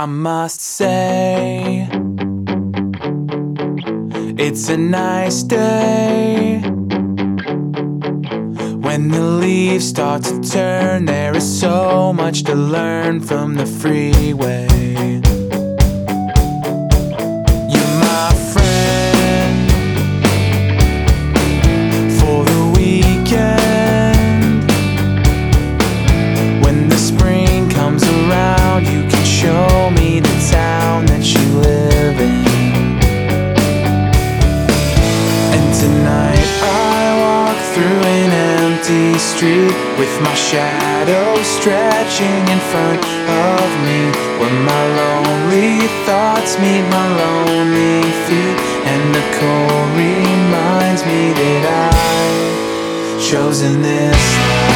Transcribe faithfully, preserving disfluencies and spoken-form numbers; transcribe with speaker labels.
Speaker 1: I must say, it's a nice day. When the leaves start to turn, there is so much to learn from the freeway. You're my friend for the weekend. When the spring comes around, you can show me the town that you live in. And tonight I walk through an empty street with my shadow stretching in front of me, where my lonely thoughts meet my lonely feet, and the cold reminds me that I've chosen this life.